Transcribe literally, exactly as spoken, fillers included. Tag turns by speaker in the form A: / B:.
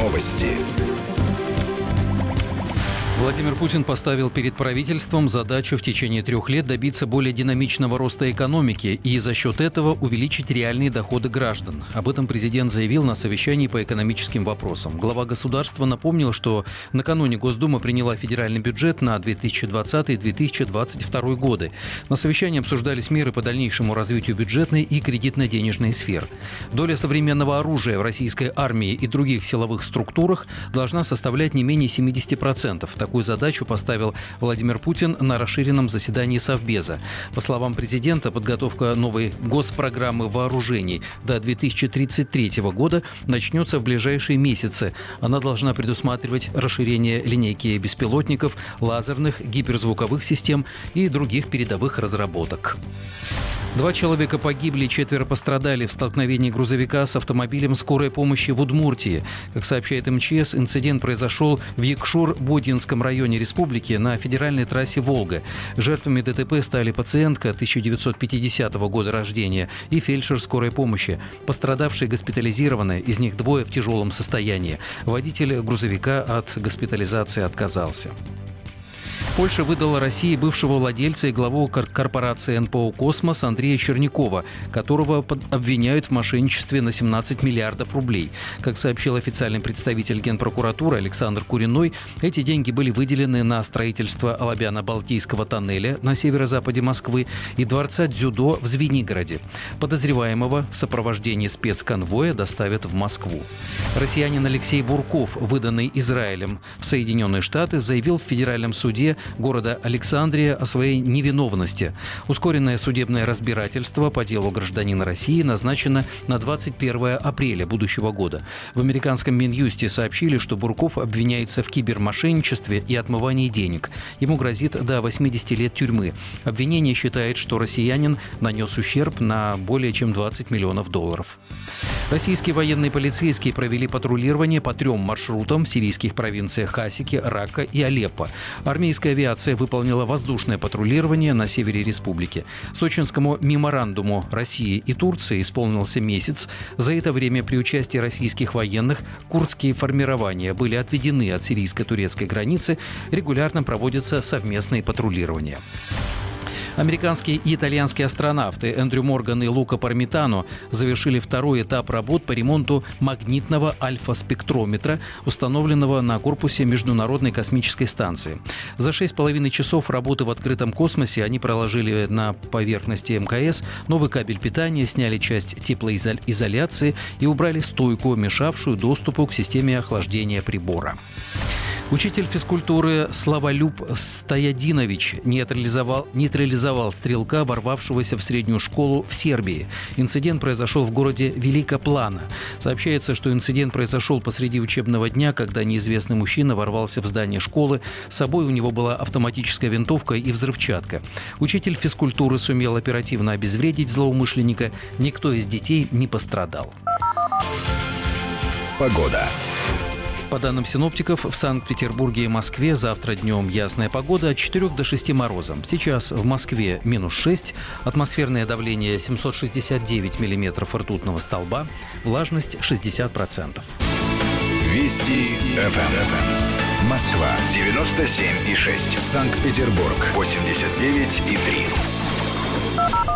A: Новости.
B: Владимир Путин поставил перед правительством задачу в течение трех лет добиться более динамичного роста экономики и за счет этого увеличить реальные доходы граждан. Об этом президент заявил на совещании по экономическим вопросам. Глава государства напомнил, что накануне Госдума приняла федеральный бюджет на две тысячи двадцатый - две тысячи двадцать второй годы. На совещании обсуждались меры по дальнейшему развитию бюджетной и кредитно-денежной сфер. Доля современного оружия в российской армии и других силовых структурах должна составлять не менее семьдесят процентов. Такую задачу поставил Владимир Путин на расширенном заседании Совбеза. По словам президента, подготовка новой госпрограммы вооружений до две тысячи тридцать третьего года начнется в ближайшие месяцы. Она должна предусматривать расширение линейки беспилотников, лазерных, гиперзвуковых систем и других передовых разработок. Два человека погибли, четверо пострадали в столкновении грузовика с автомобилем скорой помощи в Удмуртии. Как сообщает эм че эс, инцидент произошел в Якшур-Бодинском районе республики на федеральной трассе «Волга». Жертвами дэ тэ пэ стали пациентка тысяча девятьсот пятидесятого года рождения и фельдшер скорой помощи. Пострадавшие госпитализированы, из них двое в тяжелом состоянии. Водитель грузовика от госпитализации отказался. Польша выдала России бывшего владельца и главу корпорации эн пэ о «Космос» Андрея Чернякова, которого обвиняют в мошенничестве на семнадцать миллиардов рублей. Как сообщил официальный представитель Генпрокуратуры Александр Куриной, эти деньги были выделены на строительство Алабяно-Балтийского тоннеля на северо-западе Москвы и дворца дзюдо в Звенигороде. Подозреваемого в сопровождении спецконвоя доставят в Москву. Россиянин Алексей Бурков, выданный Израилем в Соединенные Штаты, заявил в федеральном суде города Александрия о своей невиновности. Ускоренное судебное разбирательство по делу гражданина России назначено на двадцать первое апреля будущего года. В американском Минюсте сообщили, что Бурков обвиняется в кибермошенничестве и отмывании денег. Ему грозит до восьмидесяти лет тюрьмы. Обвинение считает, что россиянин нанес ущерб на более чем двадцать миллионов долларов. Российские военные полицейские провели патрулирование по трем маршрутам в сирийских провинциях Хасики, Рака и Алеппо. Армейская авиация выполнила воздушное патрулирование на севере республики. Сочинскому меморандуму России и Турции исполнился месяц. За это время при участии российских военных курдские формирования были отведены от сирийско-турецкой границы. Регулярно проводятся совместные патрулирования. Американские и итальянские астронавты Эндрю Морган и Лука Пармитано завершили второй этап работ по ремонту магнитного альфа-спектрометра, установленного на корпусе Международной космической станции. За шесть с половиной часов работы в открытом космосе они проложили на поверхности эм ка эс новый кабель питания, сняли часть теплоизоляции и убрали стойку, мешавшую доступу к системе охлаждения прибора. Учитель физкультуры Славолюб Стоядинович нейтрализовал, нейтрализовал стрелка, ворвавшегося в среднюю школу в Сербии. Инцидент произошел в городе Великоплана. Сообщается, что инцидент произошел посреди учебного дня, когда неизвестный мужчина ворвался в здание школы. С собой у него была автоматическая винтовка и взрывчатка. Учитель физкультуры сумел оперативно обезвредить злоумышленника. Никто из детей не пострадал.
A: Погода.
B: По данным синоптиков, в Санкт-Петербурге и Москве завтра днем ясная погода от четырёх до шести морозом. Сейчас в Москве минус шесть, атмосферное давление семьсот шестьдесят девять миллиметров ртутного столба, влажность шестьдесят процентов.
A: Вести эф эм. Москва девяносто семь и шесть. Санкт-Петербург восемьдесят девять и три.